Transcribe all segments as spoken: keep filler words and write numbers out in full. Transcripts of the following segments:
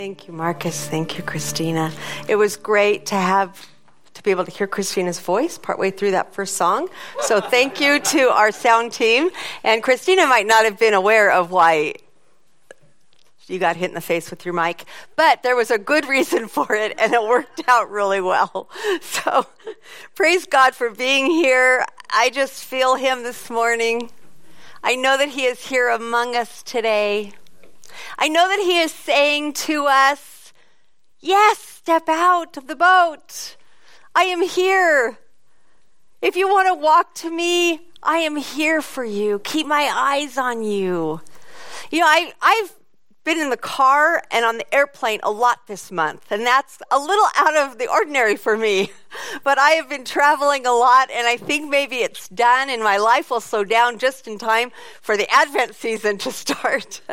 Thank you, Marcus. Thank you, Christina. It was great to have to be able to hear Christina's voice partway through that first song. So thank you to our sound team. And Christina might not have been aware of why you got hit in the face with your mic, but there was a good reason for it, and it worked out really well. So praise God for being here. I just feel him this morning. I know that he is here among us today. I know that he is saying to us, yes, step out of the boat. I am here. If you want to walk to me, I am here for you. Keep my eyes on you. You know, I, I've been in the car and on the airplane a lot this month, and that's a little out of the ordinary for me. But I have been traveling a lot, and I think maybe it's done, and my life will slow down just in time for the Advent season to start.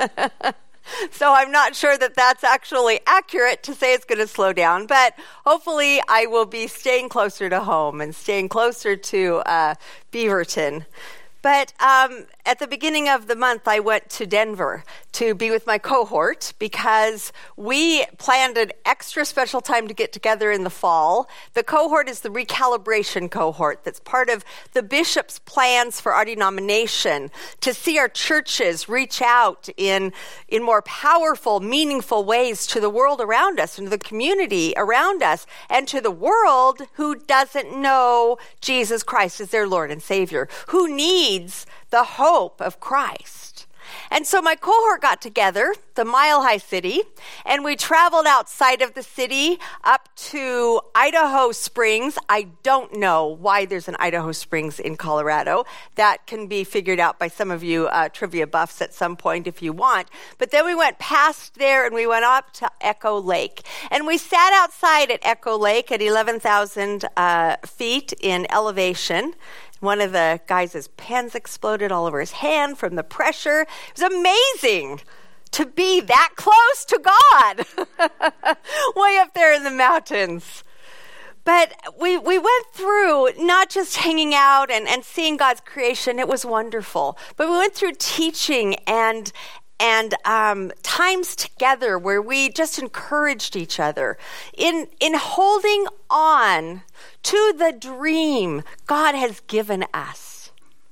So I'm not sure that that's actually accurate to say it's going to slow down, but hopefully I will be staying closer to home and staying closer to uh, Beaverton. But um, at the beginning of the month, I went to Denver to be with my cohort because we planned an extra special time to get together in the fall. The cohort is the recalibration cohort that's part of the bishop's plans for our denomination to see our churches reach out in, in more powerful, meaningful ways to the world around us and to the community around us and to the world who doesn't know Jesus Christ as their Lord and Savior, who needs the hope of Christ. And so my cohort got together, the Mile High City, and we traveled outside of the city up to Idaho Springs. I don't know why there's an Idaho Springs in Colorado. That can be figured out by some of you uh, trivia buffs at some point if you want. But then we went past there and we went up to Echo Lake. And we sat outside at Echo Lake at eleven thousand uh, feet in elevation. One of the guys' pens exploded all over his hand from the pressure. It was amazing to be that close to God, way up there in the mountains. But we, we went through not just hanging out and, and seeing God's creation. It was wonderful. But we went through teaching and and um, times together where we just encouraged each other in in holding on to the dream God has given us.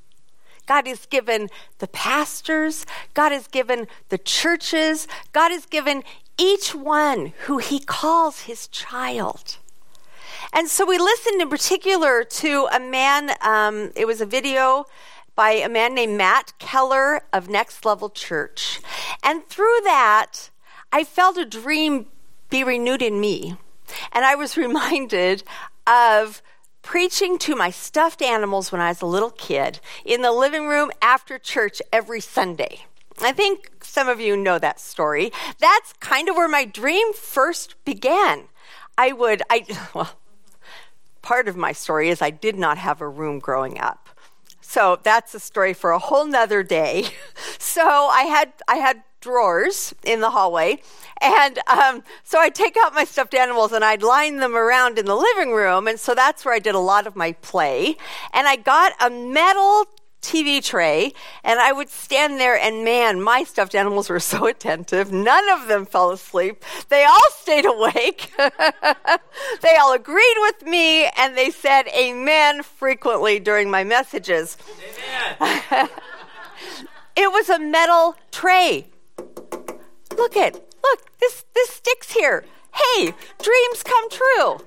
God has given the pastors, God has given the churches, God has given each one who he calls his child. And so we listened in particular to a man, um, it was a video by a man named Matt Keller of Next Level Church. And through that, I felt a dream be renewed in me. And I was reminded of preaching to my stuffed animals when I was a little kid in the living room after church every Sunday. I think some of you know that story. That's kind of where my dream first began. I would, I well, part of my story is I did not have a room growing up. So that's a story for a whole nother day. So I had I had drawers in the hallway, and um, so I'd take out my stuffed animals and I'd line them around in the living room, and so that's where I did a lot of my play. And I got a metal T V tray, and I would stand there, and man, my stuffed animals were so attentive. None of them fell asleep. They all stayed awake. They all agreed with me, and they said amen frequently during my messages. Amen. It was a metal tray. Look at, look, this, this sticks here. Hey, dreams come true.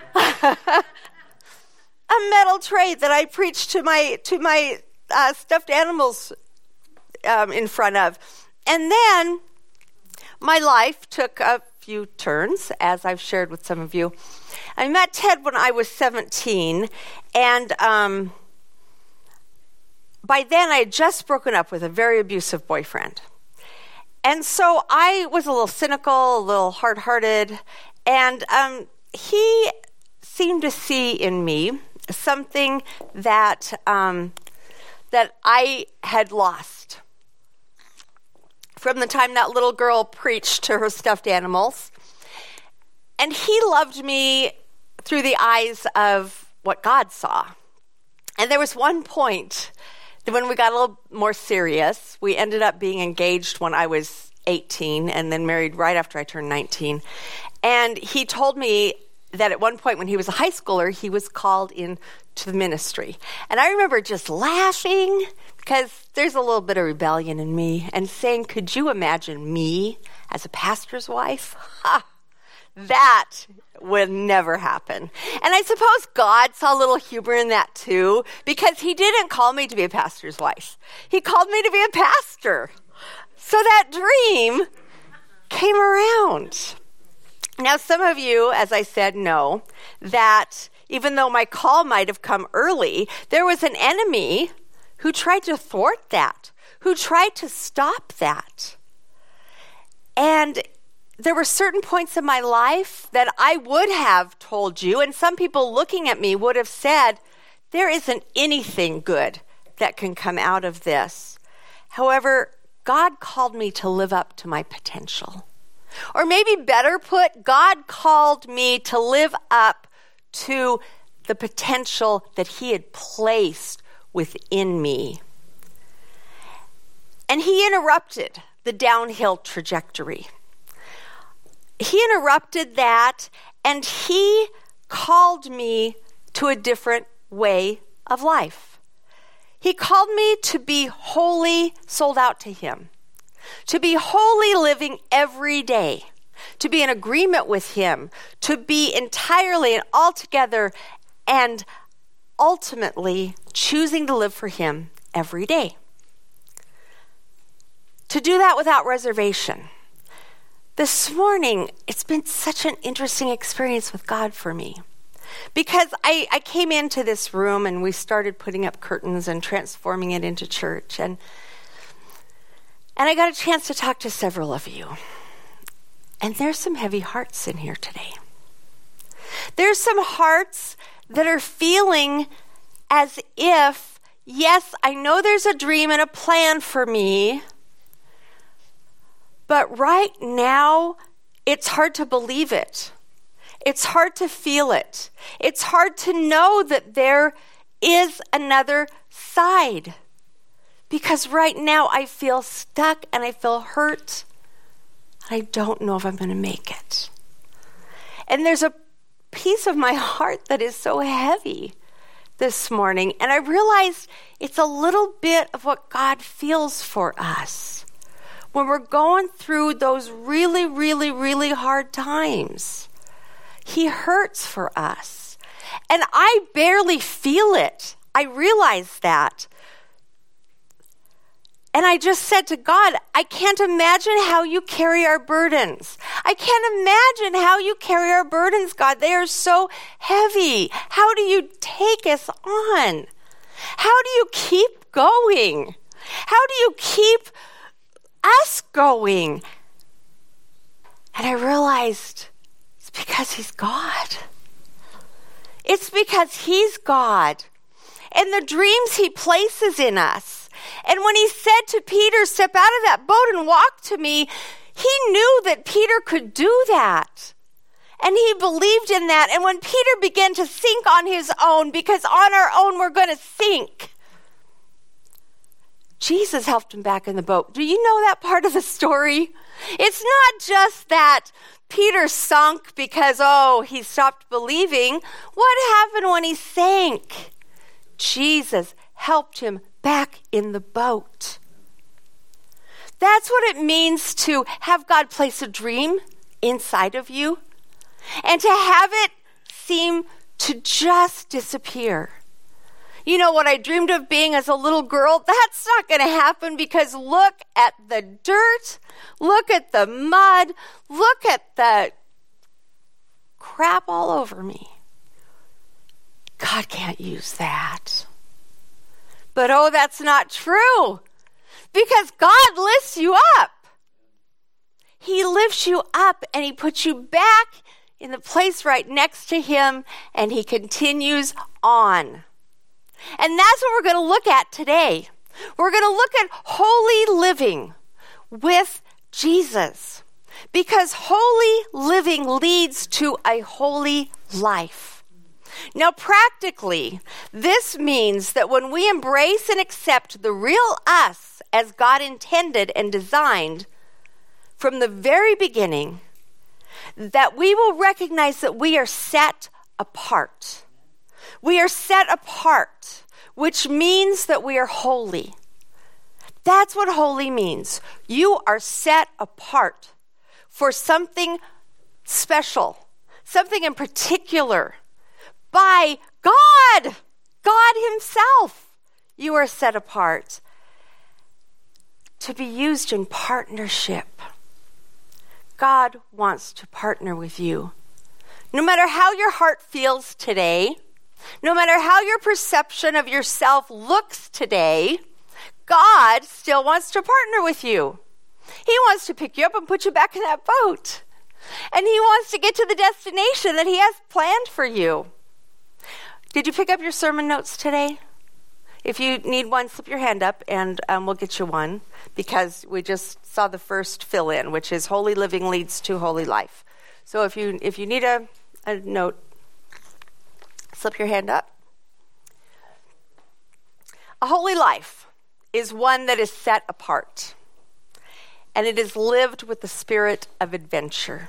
A metal tray that I preached to my, to my, Uh, stuffed animals um, in front of. And then my life took a few turns, as I've shared with some of you. I met Ted when I was seventeen, and um, by then I had just broken up with a very abusive boyfriend. And so I was a little cynical, a little hard-hearted, and um, he seemed to see in me something that... Um, that I had lost from the time that little girl preached to her stuffed animals. And he loved me through the eyes of what God saw. And there was one point that when we got a little more serious, we ended up being engaged when I was eighteen and then married right after I turned nineteen. And he told me that at one point when he was a high schooler, he was called into the ministry. And I remember just laughing because there's a little bit of rebellion in me and saying, could you imagine me as a pastor's wife? Ha! That would never happen. And I suppose God saw a little humor in that too, because he didn't call me to be a pastor's wife. He called me to be a pastor. So that dream came around. Now, some of you, as I said, know that even though my call might have come early, there was an enemy who tried to thwart that, who tried to stop that. And there were certain points in my life that I would have told you, and some people looking at me would have said, there isn't anything good that can come out of this. However, God called me to live up to my potential. Or maybe better put, God called me to live up to the potential that he had placed within me. And he interrupted the downhill trajectory. He interrupted that, and he called me to a different way of life. He called me to be wholly sold out to him, to be wholly living every day, to be in agreement with him, to be entirely and altogether and ultimately choosing to live for him every day. To do that without reservation. This morning, it's been such an interesting experience with God for me. Because I, I came into this room and we started putting up curtains and transforming it into church. And, and I got a chance to talk to several of you. And there's some heavy hearts in here today. There's some hearts that are feeling as if, yes, I know there's a dream and a plan for me, but right now, it's hard to believe it. It's hard to feel it. It's hard to know that there is another side. Because right now, I feel stuck and I feel hurt. I don't know if I'm going to make it. And there's a piece of my heart that is so heavy this morning. And I realized it's a little bit of what God feels for us when we're going through those really, really, really hard times. He hurts for us. And I barely feel it. I realize that. And I just said to God, I can't imagine how you carry our burdens. I can't imagine how you carry our burdens, God. They are so heavy. How do you take us on? How do you keep going? How do you keep us going? And I realized it's because he's God. It's because he's God. And the dreams he places in us. And when he said to Peter, step out of that boat and walk to me, he knew that Peter could do that. And he believed in that. And when Peter began to sink on his own, because on our own we're going to sink, Jesus helped him back in the boat. Do you know that part of the story? It's not just that Peter sunk because, oh, he stopped believing. What happened when he sank? Jesus helped him back in the boat. That's what it means to have God place a dream inside of you and to have it seem to just disappear. You know what I dreamed of being as a little girl? That's not going to happen because look at the dirt, look at the mud, look at the crap all over me. God can't use that. But oh, that's not true. Because God lifts you up. He lifts you up and he puts you back in the place right next to him and he continues on. And that's what we're going to look at today. We're going to look at holy living with Jesus. Because holy living leads to a holy life. Now, practically, this means that when we embrace and accept the real us as God intended and designed, from the very beginning that we will recognize that we are set apart. We are set apart, which means that we are holy. That's what holy means. You are set apart for something special, something in particular, by God, God himself. You are set apart to be used in partnership. God wants to partner with you. No matter how your heart feels today, no matter how your perception of yourself looks today, God still wants to partner with you. He wants to pick you up and put you back in that boat. And he wants to get to the destination that he has planned for you. Did you pick up your sermon notes today? If you need one, slip your hand up and um, we'll get you one, because we just saw the first fill in, which is holy living leads to holy life. So if you if you need a, a note, slip your hand up. A holy life is one that is set apart, and it is lived with the spirit of adventure.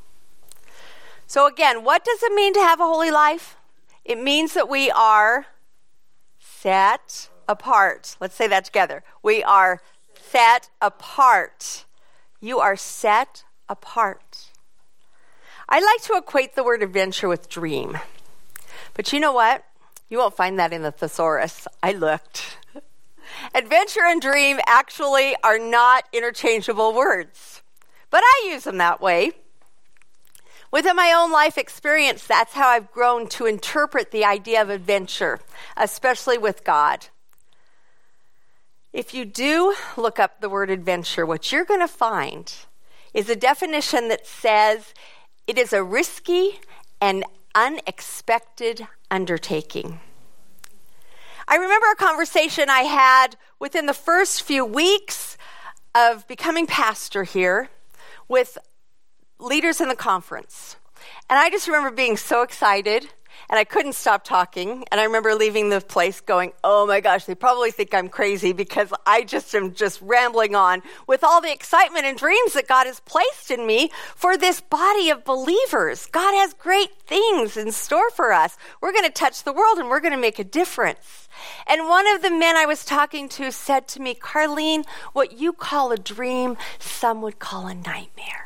So again, what does it mean to have a holy life? It means that we are set apart. Let's say that together. We are set apart. You are set apart. I like to equate the word adventure with dream. But you know what? You won't find that in the thesaurus. I looked. Adventure and dream actually are not interchangeable words, but I use them that way. Within my own life experience, that's how I've grown to interpret the idea of adventure, especially with God. If you do look up the word adventure, what you're going to find is a definition that says it is a risky and unexpected undertaking. I remember a conversation I had within the first few weeks of becoming pastor here with leaders in the conference. And I just remember being so excited, and I couldn't stop talking. And I remember leaving the place going, oh my gosh, they probably think I'm crazy because I just am just rambling on with all the excitement and dreams that God has placed in me for this body of believers. God has great things in store for us. We're going to touch the world and we're going to make a difference. And one of the men I was talking to said to me, Carlene, what you call a dream, some would call a nightmare.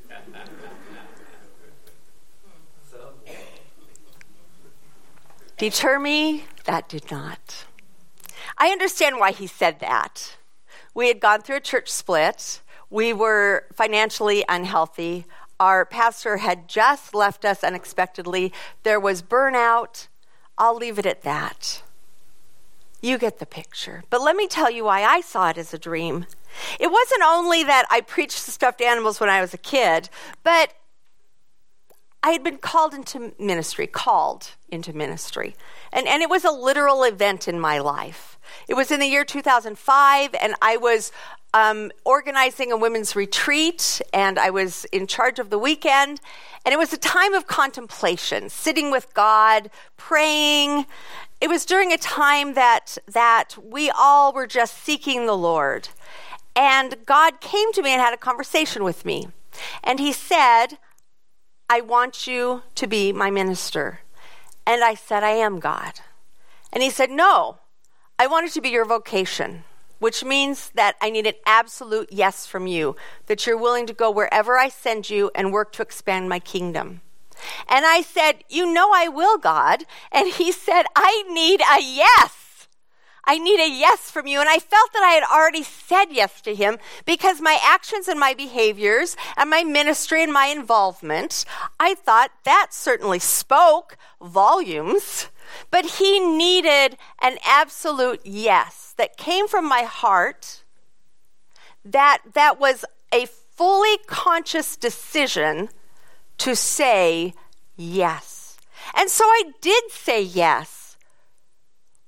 Deter me? That did not. I understand why he said that. We had gone through a church split. We were financially unhealthy. Our pastor had just left us unexpectedly. There was burnout. I'll leave it at that. You get the picture. But let me tell you why I saw it as a dream. It wasn't only that I preached to stuffed animals when I was a kid, but I had been called into ministry, called into ministry. And, and it was a literal event in my life. It was in the year two thousand five, and I was um, organizing a women's retreat, and I was in charge of the weekend. And it was a time of contemplation, sitting with God, praying. It was during a time that that we all were just seeking the Lord. And God came to me and had a conversation with me. And he said, I want you to be my minister. And I said, I am, God. And he said, no, I want it to be your vocation, which means that I need an absolute yes from you, that you're willing to go wherever I send you and work to expand my kingdom. And I said, you know I will, God. And he said, I need a yes. I need a yes from you. And I felt that I had already said yes to him because my actions and my behaviors and my ministry and my involvement, I thought that certainly spoke volumes. But he needed an absolute yes that came from my heart, that, that was a fully conscious decision to say yes. And so I did say yes.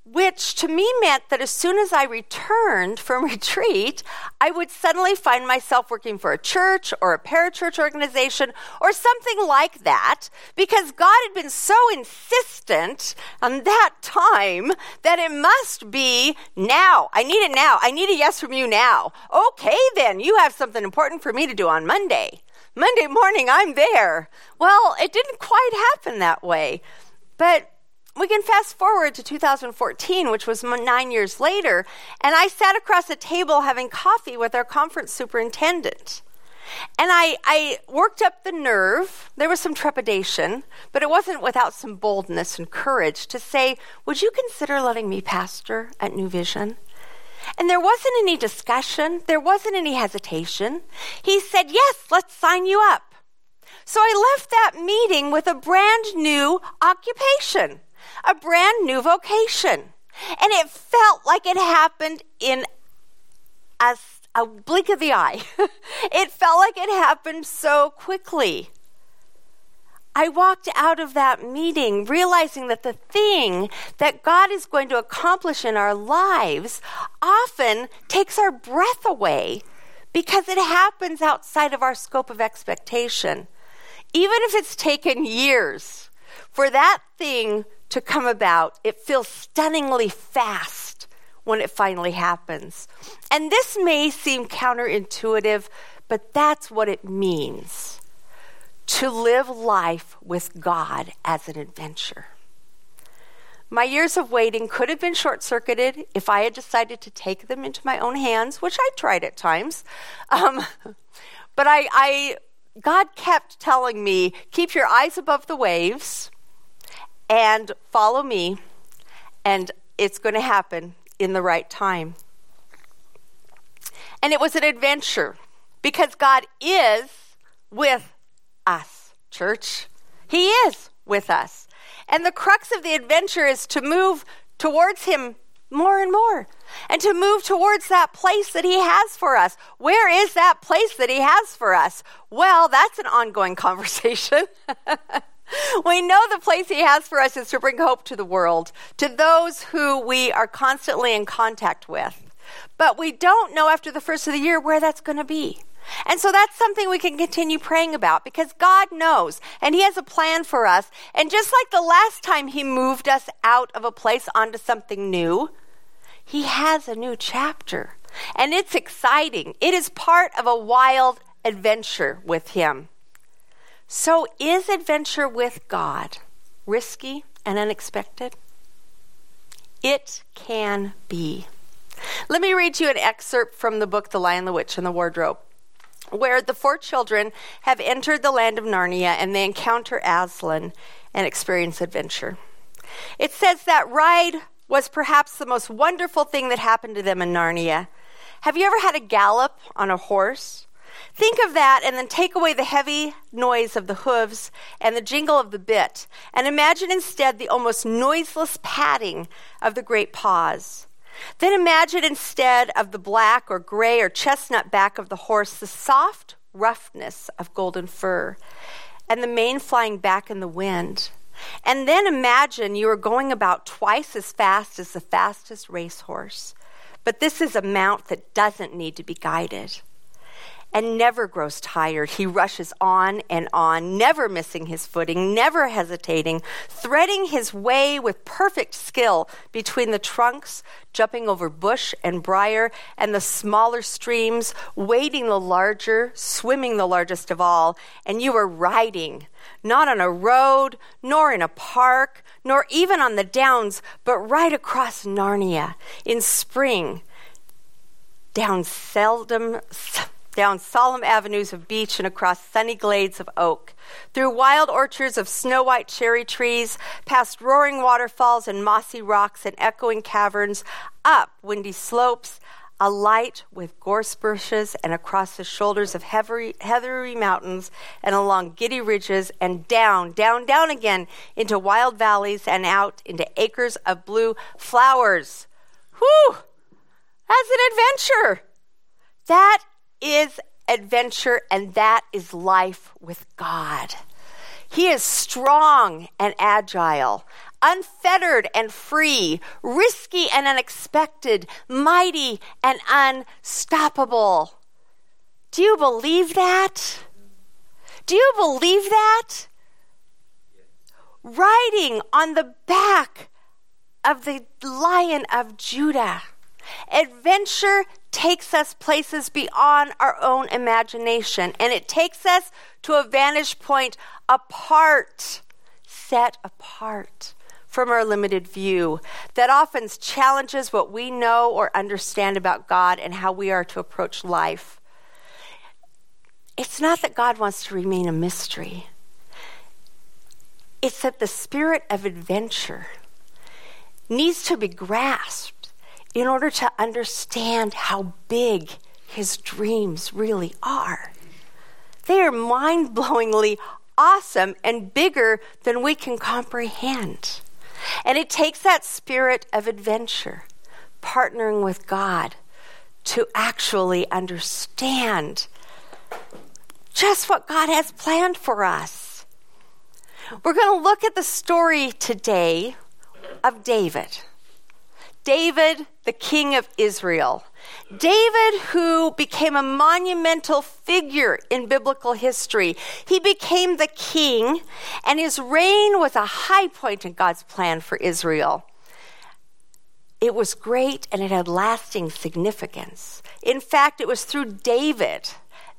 which to me meant that as soon as I returned from retreat, I would suddenly find myself working for a church or a parachurch organization or something like that, because God had been so insistent on that time that it must be now. I need it now. I need a yes from you now. Okay, then, you have something important for me to do on Monday. Monday morning, I'm there. Well, it didn't quite happen that way, but we can fast forward to two thousand fourteen, which was nine years later, and I sat across a table having coffee with our conference superintendent. And I, I worked up the nerve. There was some trepidation, but it wasn't without some boldness and courage to say, would you consider letting me pastor at New Vision? And there wasn't any discussion. There wasn't any hesitation. He said, yes, let's sign you up. So I left that meeting with a brand new occupation, a brand new vocation. And it felt like it happened in a, a blink of the eye. It felt like it happened so quickly. I walked out of that meeting realizing that the thing that God is going to accomplish in our lives often takes our breath away because it happens outside of our scope of expectation. Even if it's taken years for that thing to come about, it feels stunningly fast when it finally happens. And this may seem counterintuitive, but that's what it means to live life with God as an adventure. My years of waiting could have been short-circuited if I had decided to take them into my own hands, which I tried at times. Um, but I, I, God kept telling me, keep your eyes above the waves and follow me, and it's going to happen in the right time. And it was an adventure because God is with us, church. He is with us. And the crux of the adventure is to move towards him more and more, and to move towards that place that he has for us. Where is that place that he has for us? Well, that's an ongoing conversation. We know the place he has for us is to bring hope to the world, to those who we are constantly in contact with. But we don't know after the first of the year where that's going to be. And so that's something we can continue praying about because God knows and he has a plan for us. And just like the last time he moved us out of a place onto something new, he has a new chapter. And it's exciting. It is part of a wild adventure with him. So is adventure with God risky and unexpected? It can be. Let me read you an excerpt from the book The Lion, the Witch, and the Wardrobe, where the four children have entered the land of Narnia and they encounter Aslan and experience adventure. It says that ride was perhaps the most wonderful thing that happened to them in Narnia. Have you ever had a gallop on a horse? Think of that and then take away the heavy noise of the hooves and the jingle of the bit, and imagine instead the almost noiseless padding of the great paws. Then imagine instead of the black or gray or chestnut back of the horse, the soft roughness of golden fur and the mane flying back in the wind. And then imagine you are going about twice as fast as the fastest racehorse. But this is a mount that doesn't need to be guided and never grows tired. He rushes on and on, never missing his footing, never hesitating, threading his way with perfect skill between the trunks, jumping over bush and briar and the smaller streams, wading the larger, swimming the largest of all. And you are riding, not on a road, nor in a park, nor even on the downs, but right across Narnia in spring, down seldom... down solemn avenues of beech and across sunny glades of oak, through wild orchards of snow-white cherry trees, past roaring waterfalls and mossy rocks and echoing caverns, up windy slopes, alight with gorse bushes, and across the shoulders of heathery, heathery mountains and along giddy ridges, and down, down, down again into wild valleys and out into acres of blue flowers. Whew! That's an adventure. That is adventure, and that is life with God. He is strong and agile, unfettered and free, risky and unexpected, mighty and unstoppable. Do you believe that? Do you believe that? Riding on the back of the Lion of Judah. Adventure takes us places beyond our own imagination, and it takes us to a vantage point apart, set apart from our limited view that often challenges what we know or understand about God and how we are to approach life. It's not that God wants to remain a mystery. It's that the spirit of adventure needs to be grasped in order to understand how big his dreams really are. They are mind-blowingly awesome and bigger than we can comprehend. And it takes that spirit of adventure, partnering with God, to actually understand just what God has planned for us. We're going to look at the story today of David. David, the king of Israel. David, who became a monumental figure in biblical history. He became the king, and his reign was a high point in God's plan for Israel. It was great, and it had lasting significance. In fact, it was through David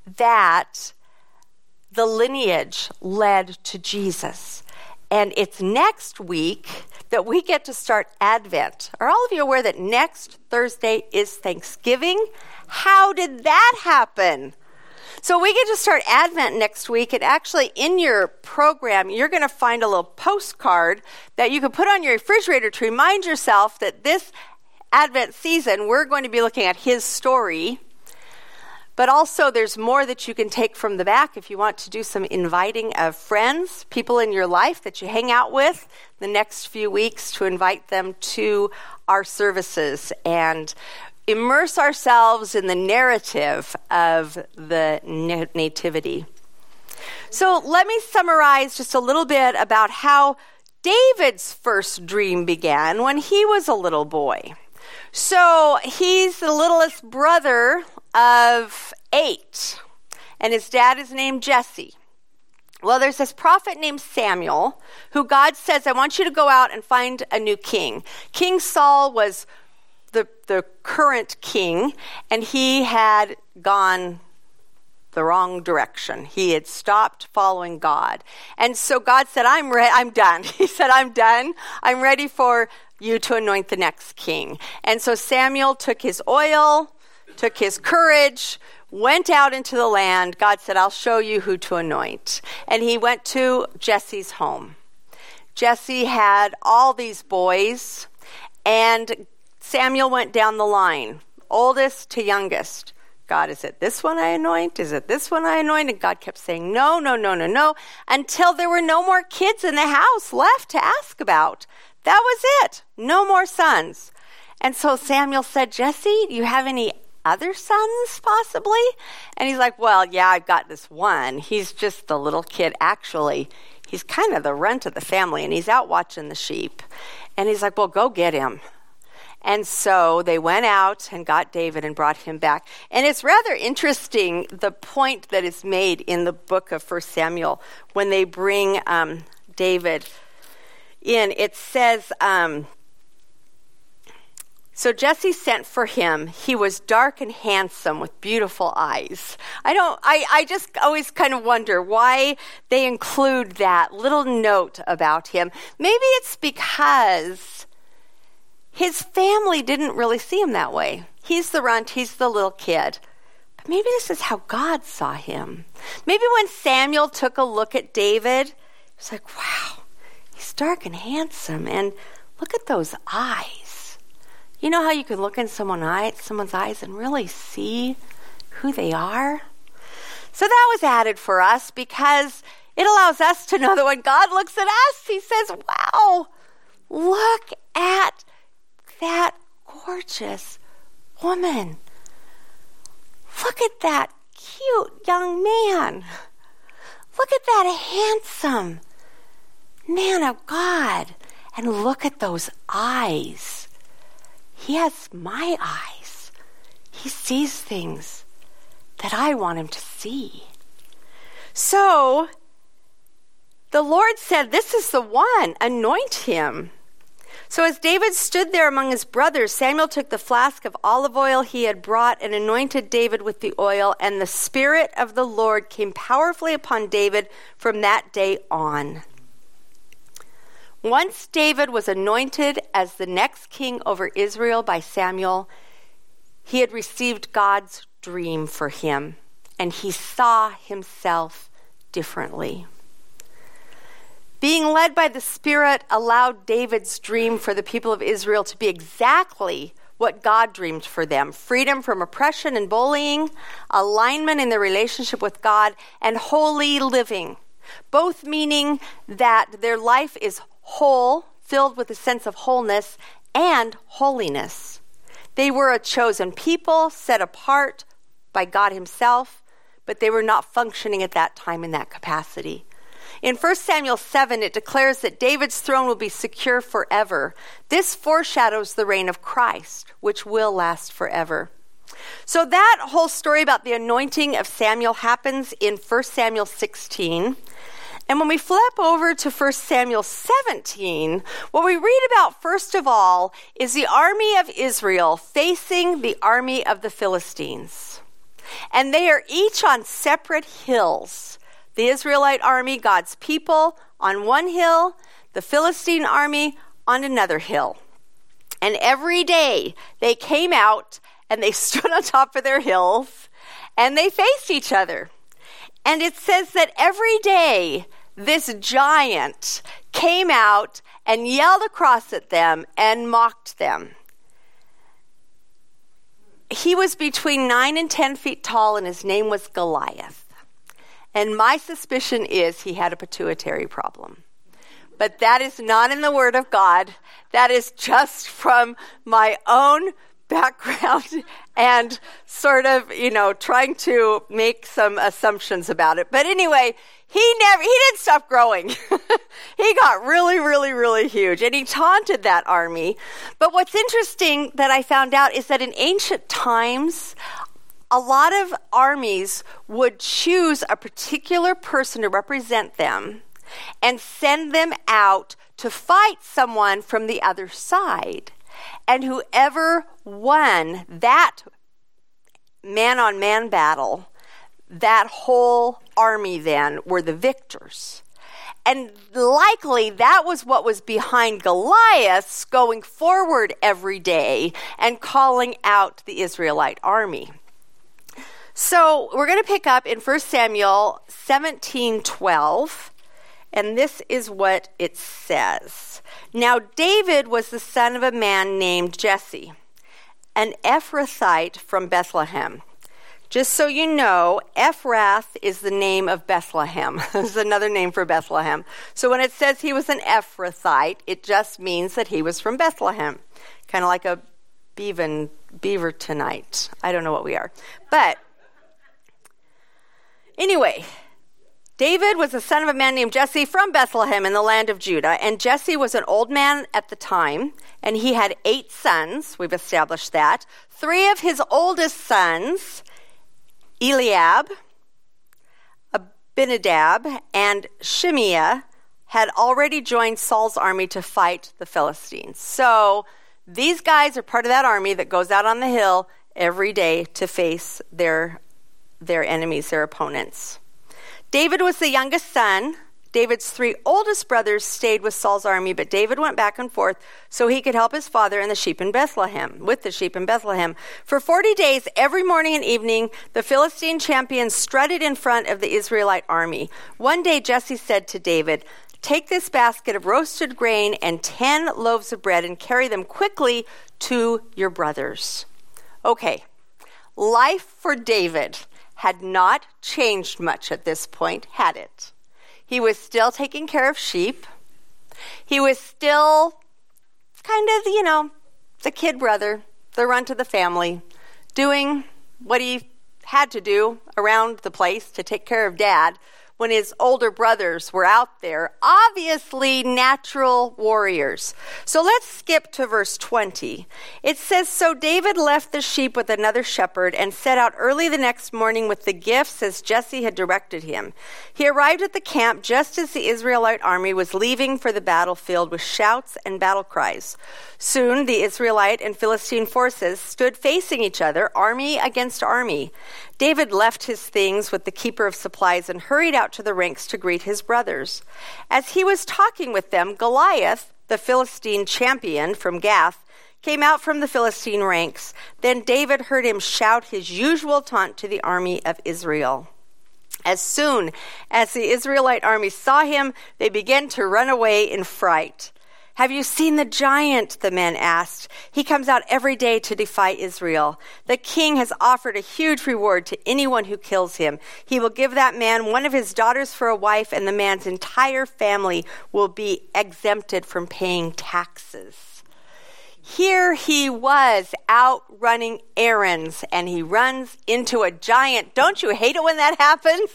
that the lineage led to Jesus. And it's next week that we get to start Advent. Are all of you aware that next Thursday is Thanksgiving? How did that happen? So we get to start Advent next week, and actually in your program, you're going to find a little postcard that you can put on your refrigerator to remind yourself that this Advent season, we're going to be looking at his story. But also there's more that you can take from the back if you want to do some inviting of friends, people in your life that you hang out with the next few weeks, to invite them to our services and immerse ourselves in the narrative of the nativity. So let me summarize just a little bit about how David's first dream began when he was a little boy. So he's the littlest brother of eight, and his dad is named Jesse. Well, there's this prophet named Samuel who God says, I want you to go out and find a new king. King Saul was the, the current king, and he had gone the wrong direction. He had stopped following God. And so God said, I'm re- I'm done. He said, I'm done. I'm ready for you to anoint the next king. And so Samuel took his oil, took his courage, went out into the land. God said, I'll show you who to anoint. And he went to Jesse's home. Jesse had all these boys, and Samuel went down the line, oldest to youngest. God, is it this one I anoint? Is it this one I anoint? And God kept saying, no, no, no, no, no, until there were no more kids in the house left to ask about. That was it. No more sons. And so Samuel said, Jesse, do you have any other sons possibly? And he's like, well, yeah, I've got this one. He's just the little kid. Actually, he's kind of the runt of the family, and he's out watching the sheep. And he's like, well, go get him. And so they went out and got David and brought him back. And it's rather interesting, the point that is made in the book of First Samuel when they bring um, David in. It says, um, so Jesse sent for him. He was dark and handsome with beautiful eyes. I don't, I, I just always kind of wonder why they include that little note about him. Maybe it's because his family didn't really see him that way. He's the runt, he's the little kid. But maybe this is how God saw him. Maybe when Samuel took a look at David, he was like, wow, he's dark and handsome, and look at those eyes. You know how you can look in someone's eye, someone's eyes and really see who they are? So that was added for us because it allows us to know that when God looks at us, he says, wow, look at that gorgeous woman. Look at that cute young man. Look at that handsome man of God. And look at those eyes. He has my eyes. He sees things that I want him to see. So the Lord said, this is the one, anoint him. So as David stood there among his brothers, Samuel took the flask of olive oil he had brought and anointed David with the oil, and the Spirit of the Lord came powerfully upon David from that day on. Once David was anointed as the next king over Israel by Samuel, he had received God's dream for him, and he saw himself differently. Being led by the Spirit allowed David's dream for the people of Israel to be exactly what God dreamed for them: freedom from oppression and bullying, alignment in their relationship with God, and holy living, both meaning that their life is whole, filled with a sense of wholeness, and holiness. They were a chosen people, set apart by God himself, but they were not functioning at that time in that capacity. In First Samuel seven, it declares that David's throne will be secure forever. This foreshadows the reign of Christ, which will last forever. So that whole story about the anointing of Samuel happens in First Samuel sixteen. And when we flip over to First Samuel seventeen, what we read about first of all is the army of Israel facing the army of the Philistines. And they are each on separate hills. The Israelite army, God's people, on one hill, the Philistine army on another hill. And every day they came out and they stood on top of their hills and they faced each other. And it says that every day this giant came out and yelled across at them and mocked them. He was between nine and ten feet tall, and his name was Goliath. And my suspicion is he had a pituitary problem. But that is not in the Word of God. That is just from my own background and sort of, you know, trying to make some assumptions about it. But anyway, he never, he didn't stop growing. He got really, really, really huge, and he taunted that army. But what's interesting that I found out is that in ancient times, a lot of armies would choose a particular person to represent them and send them out to fight someone from the other side. And whoever won that man-on-man battle, that whole army then were the victors. And likely that was what was behind Goliath's going forward every day and calling out the Israelite army. So we're going to pick up in First Samuel seventeen twelve, and this is what it says. Now David was the son of a man named Jesse, an Ephrathite from Bethlehem. Just so you know, Ephrath is the name of Bethlehem. This is another name for Bethlehem. So when it says he was an Ephrathite, it just means that he was from Bethlehem. Kind of like a beaven, beaver tonight. I don't know what we are. But anyway, David was the son of a man named Jesse from Bethlehem in the land of Judah. And Jesse was an old man at the time, and he had eight sons. We've established that. Three of his oldest sons, Eliab, Abinadab, and Shimea, had already joined Saul's army to fight the Philistines. So these guys are part of that army that goes out on the hill every day to face their, their enemies, their opponents. David was the youngest son. David's three oldest brothers stayed with Saul's army, but David went back and forth so he could help his father and the sheep in Bethlehem, with the sheep in Bethlehem. For forty days, every morning and evening, the Philistine champions strutted in front of the Israelite army. One day, Jesse said to David, "Take this basket of roasted grain and ten loaves of bread and carry them quickly to your brothers." Okay, life for David had not changed much at this point, had it? He was still taking care of sheep. He was still kind of, you know, the kid brother, the runt of the family, doing what he had to do around the place to take care of dad, when his older brothers were out there, obviously natural warriors. So let's skip to verse twenty. It says, "So David left the sheep with another shepherd and set out early the next morning with the gifts as Jesse had directed him. He arrived at the camp just as the Israelite army was leaving for the battlefield with shouts and battle cries. Soon the Israelite and Philistine forces stood facing each other, army against army. David left his things with the keeper of supplies and hurried out to the ranks to greet his brothers. As he was talking with them, Goliath, the Philistine champion from Gath, came out from the Philistine ranks. Then David heard him shout his usual taunt to the army of Israel. As soon as the Israelite army saw him, they began to run away in fright. 'Have you seen the giant?' the men asked. 'He comes out every day to defy Israel. The king has offered a huge reward to anyone who kills him. He will give that man one of his daughters for a wife, and the man's entire family will be exempted from paying taxes.' Here he was out running errands, and he runs into a giant. Don't you hate it when that happens?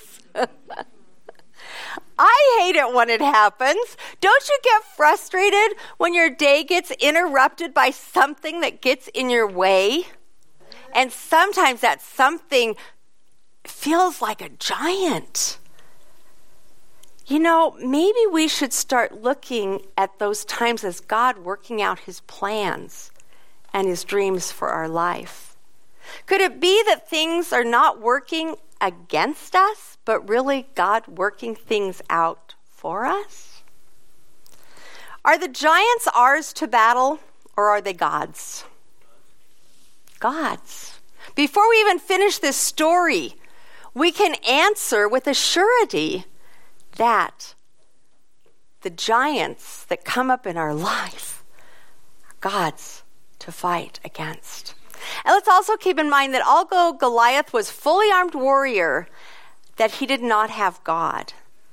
I hate it when it happens. Don't you get frustrated when your day gets interrupted by something that gets in your way? And sometimes that something feels like a giant. You know, maybe we should start looking at those times as God working out his plans and his dreams for our life. Could it be that things are not working against us, but really God working things out for us? Are the giants ours to battle, or are they God's? God's. Before we even finish this story, we can answer with a surety that the giants that come up in our life are God's to fight against. And let's also keep in mind that although Goliath was a fully armed warrior, that he did not have God.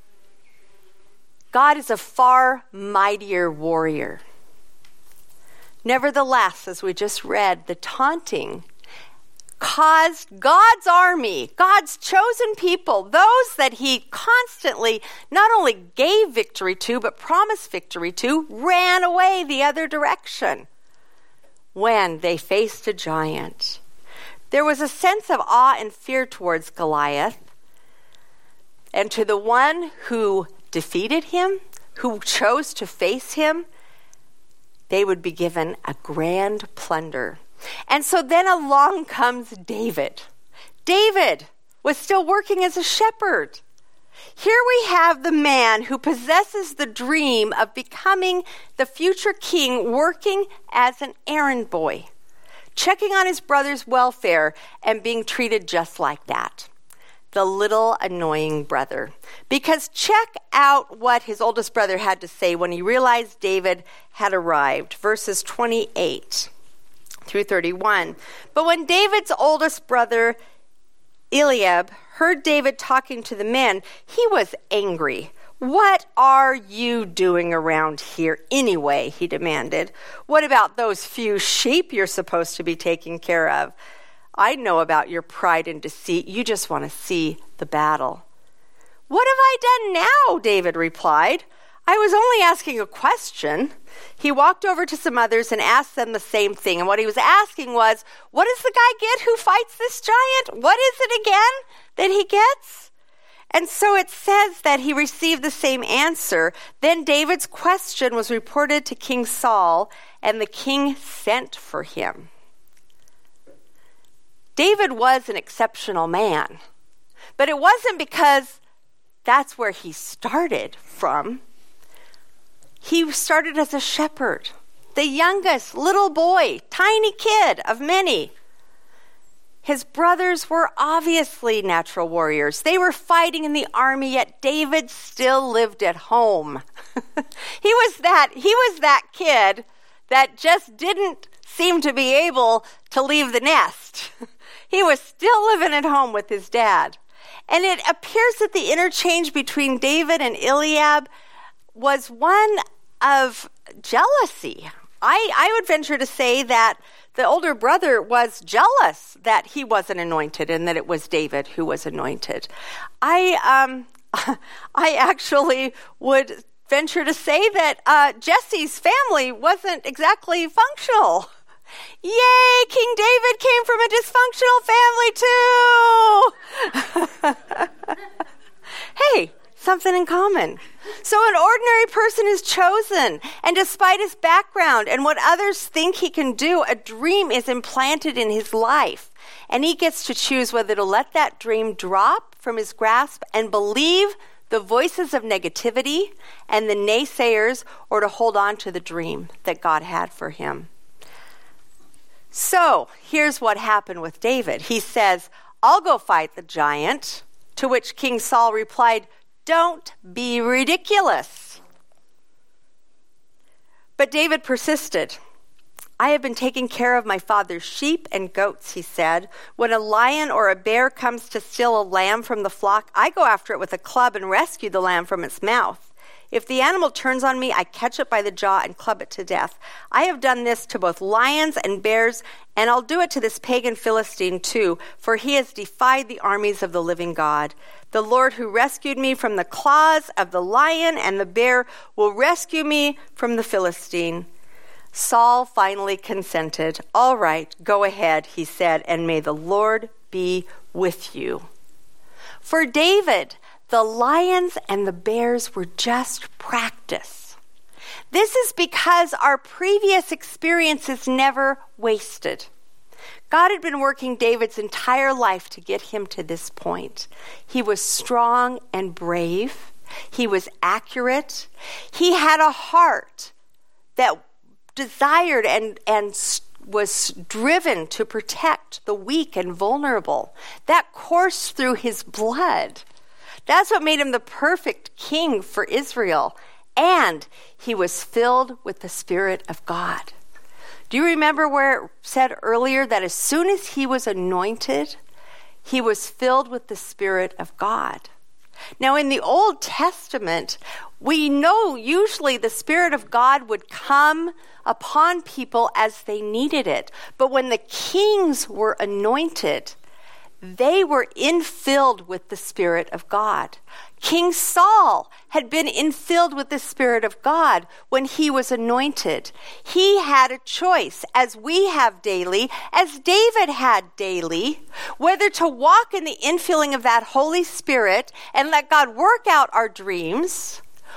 God is a far mightier warrior. Nevertheless, as we just read, the taunting caused God's army, God's chosen people, those that he constantly not only gave victory to, but promised victory to, ran away the other direction when they faced a giant. There was a sense of awe and fear towards Goliath. And to the one who defeated him, who chose to face him, they would be given a grand plunder. And so then along comes David. David was still working as a shepherd. Here we have the man who possesses the dream of becoming the future king, working as an errand boy, checking on his brother's welfare and being treated just like that. The little annoying brother. Because check out what his oldest brother had to say when he realized David had arrived. Verses twenty-eight through thirty-one. But when David's oldest brother, Eliab, heard David talking to the men, he was angry. "What are you doing around here anyway?" he demanded. "What about those few sheep you're supposed to be taking care of? I know about your pride and deceit. You just want to see the battle." "What have I done now?" David replied. "I was only asking a question." He walked over to some others and asked them the same thing. And what he was asking was, what does the guy get who fights this giant? What is it again that he gets? And so it says that he received the same answer. Then David's question was reported to King Saul, and the king sent for him. David was an exceptional man, but it wasn't because that's where he started from. He started as a shepherd, the youngest little boy, tiny kid of many. His brothers were obviously natural warriors. They were fighting in the army, yet David still lived at home. he was that he was that kid that just didn't seem to be able to leave the nest. He was still living at home with his dad. And it appears that the interchange between David and Eliab was one of jealousy. I, I would venture to say that the older brother was jealous that he wasn't anointed and that it was David who was anointed. I um, I actually would venture to say that uh, Jesse's family wasn't exactly functional. Yay, King David came from a dysfunctional family too! Hey, something in common. So an ordinary person is chosen, and despite his background and what others think he can do, a dream is implanted in his life, and he gets to choose whether to let that dream drop from his grasp and believe the voices of negativity and the naysayers, or to hold on to the dream that God had for him. So here's what happened with David. He says, I'll go fight the giant, to which King Saul replied, don't be ridiculous. But David persisted. I have been taking care of my father's sheep and goats, he said. When a lion or a bear comes to steal a lamb from the flock, I go after it with a club and rescue the lamb from its mouth. If the animal turns on me, I catch it by the jaw and club it to death. I have done this to both lions and bears, and I'll do it to this pagan Philistine too, for he has defied the armies of the living God. The Lord who rescued me from the claws of the lion and the bear will rescue me from the Philistine. Saul finally consented. All right, go ahead, he said, and may the Lord be with you. For David, the lions and the bears were just practice. This is because our previous experience is never wasted. God had been working David's entire life to get him to this point. He was strong and brave. He was accurate. He had a heart that desired and, and was driven to protect the weak and vulnerable. That coursed through his blood. That's what made him the perfect king for Israel. And he was filled with the Spirit of God. Do you remember where it said earlier that as soon as he was anointed, he was filled with the Spirit of God? Now, in the Old Testament, we know usually the Spirit of God would come upon people as they needed it. But when the kings were anointed, they were infilled with the Spirit of God. King Saul had been infilled with the Spirit of God when he was anointed. He had a choice, as we have daily, as David had daily, whether to walk in the infilling of that Holy Spirit and let God work out our dreams,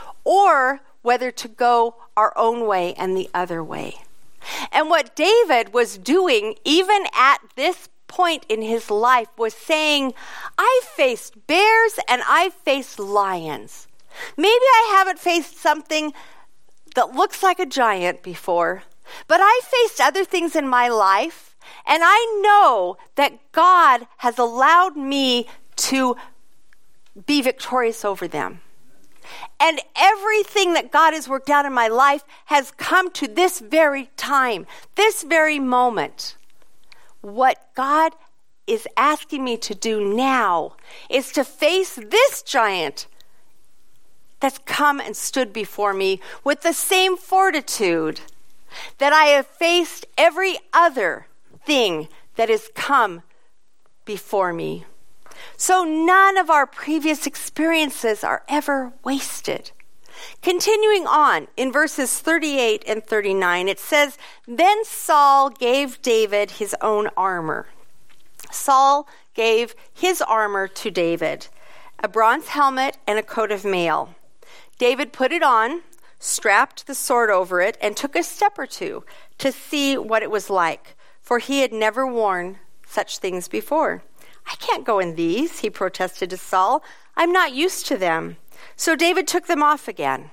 or whether to go our own way and the other way. And what David was doing, even at this point in his life, was saying, I faced bears and I faced lions. Maybe I haven't faced something that looks like a giant before, but I faced other things in my life, and I know that God has allowed me to be victorious over them. And everything that God has worked out in my life has come to this very time, this very moment. What God is asking me to do now is to face this giant that's come and stood before me with the same fortitude that I have faced every other thing that has come before me. So none of our previous experiences are ever wasted. Continuing on in verses thirty-eight and thirty-nine, it says, Then Saul gave David his own armor. Saul gave his armor to David, a bronze helmet and a coat of mail. David put it on, strapped the sword over it, and took a step or two to see what it was like, for he had never worn such things before. I can't go in these, he protested to Saul. I'm not used to them. So David took them off again.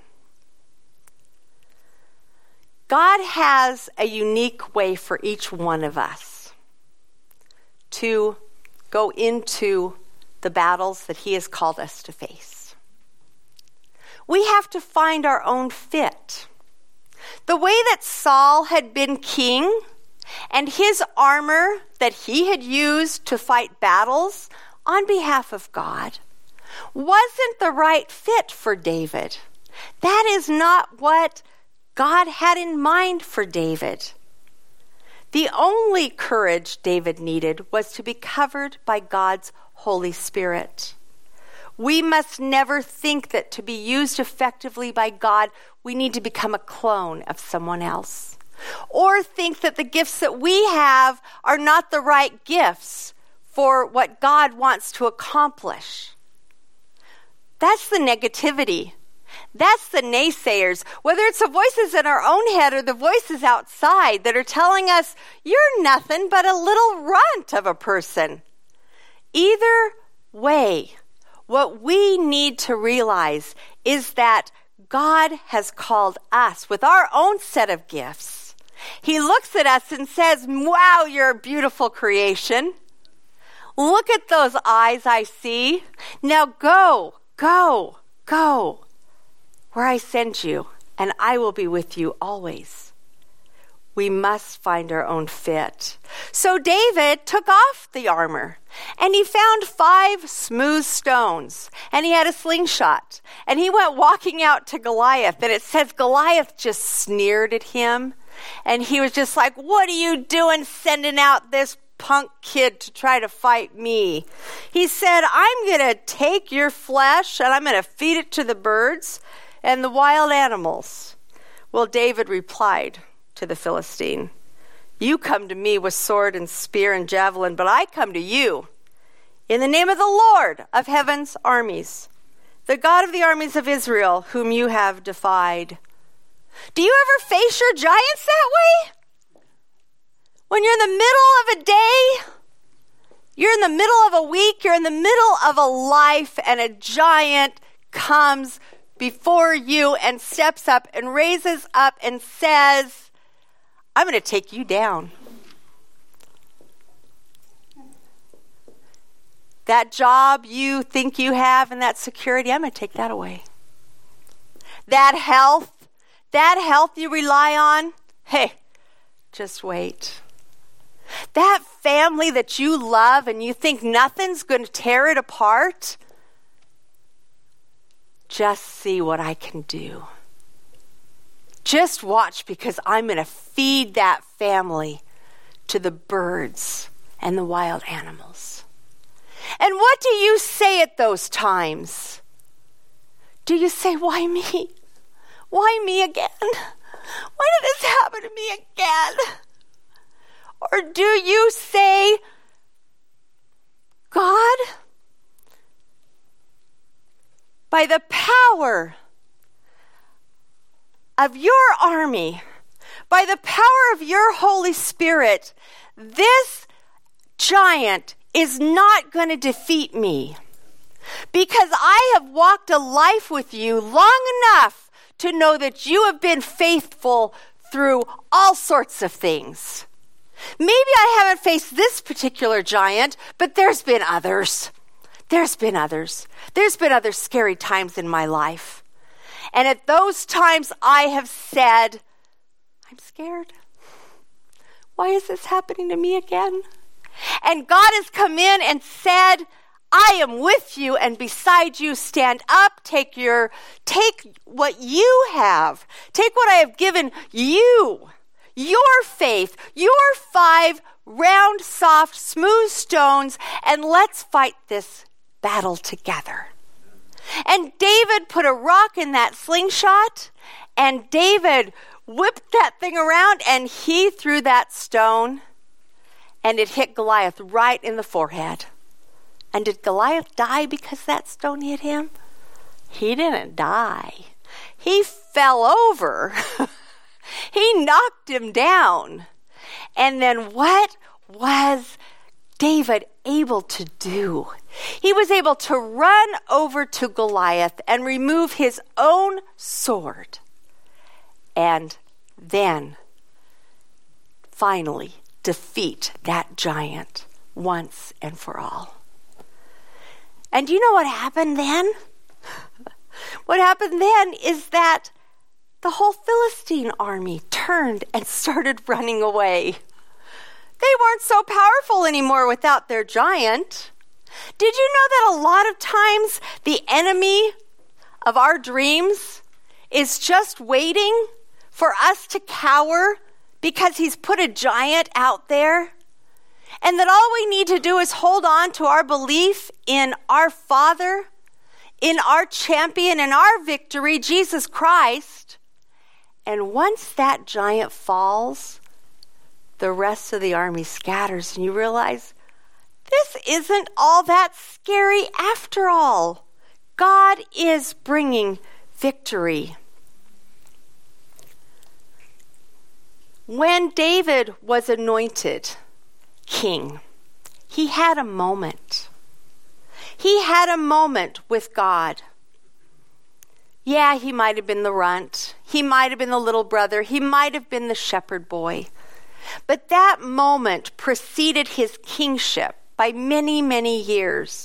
God has a unique way for each one of us to go into the battles that he has called us to face. We have to find our own fit. The way that Saul had been king and his armor that he had used to fight battles on behalf of God wasn't the right fit for David. That is not what God had in mind for David. The only courage David needed was to be covered by God's Holy Spirit. We must never think that to be used effectively by God, we need to become a clone of someone else. Or think that the gifts that we have are not the right gifts for what God wants to accomplish. That's the negativity. That's the naysayers, whether it's the voices in our own head or the voices outside that are telling us, you're nothing but a little runt of a person. Either way, what we need to realize is that God has called us with our own set of gifts. He looks at us and says, wow, you're a beautiful creation. Look at those eyes I see. Now go, go, go where I send you, and I will be with you always. We must find our own fit. So David took off the armor, and he found five smooth stones, and he had a slingshot, and he went walking out to Goliath, and it says Goliath just sneered at him, and he was just like, what are you doing sending out this punk kid to try to fight me? He said, I'm going to take your flesh, and I'm going to feed it to the birds and the wild animals. Well, David replied to the Philistine, you come to me with sword and spear and javelin, but I come to you in the name of the Lord of heaven's armies, the God of the armies of Israel, whom you have defied. Do you ever face your giants that way? When you're in the middle of a day, you're in the middle of a week, you're in the middle of a life, and a giant comes before you and steps up and raises up and says, I'm going to take you down. That job you think you have and that security, I'm going to take that away. That health, that health you rely on, hey, just wait. That family that you love and you think nothing's going to tear it apart, just see what I can do. Just watch, because I'm going to feed that family to the birds and the wild animals. And what do you say at those times? Do you say, why me? Why me again? Why did this happen to me again? Or do you say, God, by the power of your army, by the power of your Holy Spirit, this giant is not going to defeat me, because I have walked a life with you long enough to know that you have been faithful through all sorts of things. Maybe I haven't faced this particular giant, but there's been others. There's been others. There's been other scary times in my life. And at those times I have said, I'm scared. Why is this happening to me again? And God has come in and said, I am with you and beside you. Stand up, take your, take what you have. Take what I have given you, your faith, your five round, soft, smooth stones, and let's fight this battle together. And David put a rock in that slingshot, and David whipped that thing around, and he threw that stone, and it hit Goliath right in the forehead. And did Goliath die because that stone hit him? He didn't die. He fell over. He knocked him down. And then what was David able to do? He was able to run over to Goliath and remove his own sword. And then finally defeat that giant once and for all. And do you know what happened then? What happened then is that the whole Philistine army turned and started running away. They weren't so powerful anymore without their giant. Did you know that a lot of times the enemy of our dreams is just waiting for us to cower because he's put a giant out there? And that all we need to do is hold on to our belief in our Father, in our champion and our victory, Jesus Christ. And once that giant falls, the rest of the army scatters, and you realize this isn't all that scary after all. God is bringing victory. When David was anointed king, he had a moment. He had a moment with God. Yeah, he might have been the runt. He might have been the little brother. He might have been the shepherd boy. But that moment preceded his kingship by many, many years.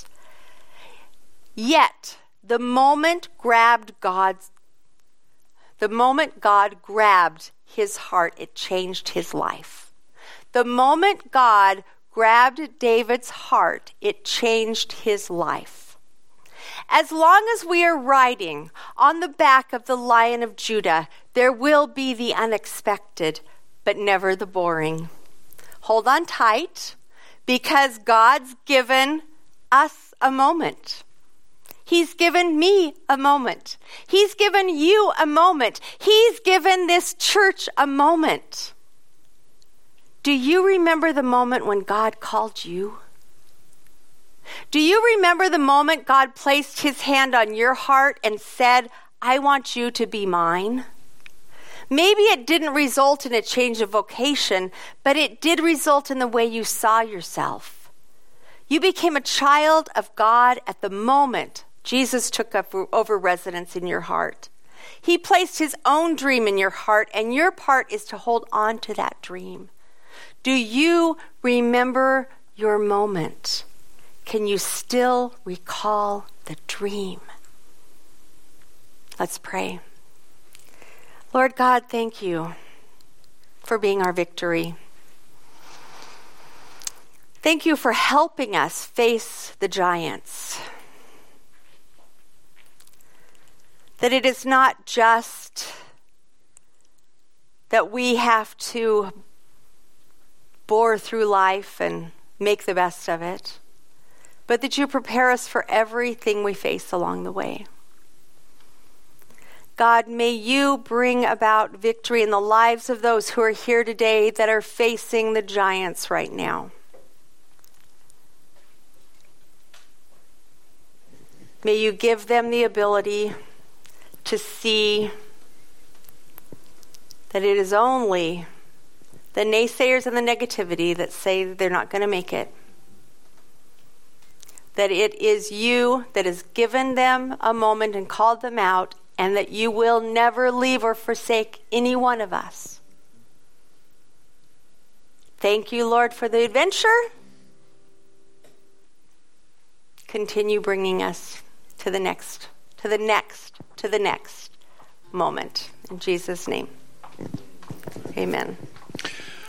Yet, the moment grabbed God's, the moment God grabbed his heart, it changed his life. The moment God grabbed David's heart, it changed his life. As long as we are riding on the back of the Lion of Judah, there will be the unexpected, but never the boring. Hold on tight, because God's given us a moment. He's given me a moment. He's given you a moment. He's given this church a moment. Do you remember the moment when God called you? Do you remember the moment God placed his hand on your heart and said, I want you to be mine? Maybe it didn't result in a change of vocation, but it did result in the way you saw yourself. You became a child of God at the moment Jesus took up over residence in your heart. He placed his own dream in your heart, and your part is to hold on to that dream. Do you remember your moment? Can you still recall the dream? Let's pray. Lord God, thank you for being our victory. Thank you for helping us face the giants. That it is not just that we have to bore through life and make the best of it, but that you prepare us for everything we face along the way. God, may you bring about victory in the lives of those who are here today that are facing the giants right now. May you give them the ability to see that it is only the naysayers and the negativity that say they're not going to make it. That it is you that has given them a moment and called them out, and that you will never leave or forsake any one of us. Thank you, Lord, for the adventure. Continue bringing us to the next, to the next, to the next moment. In Jesus' name, amen.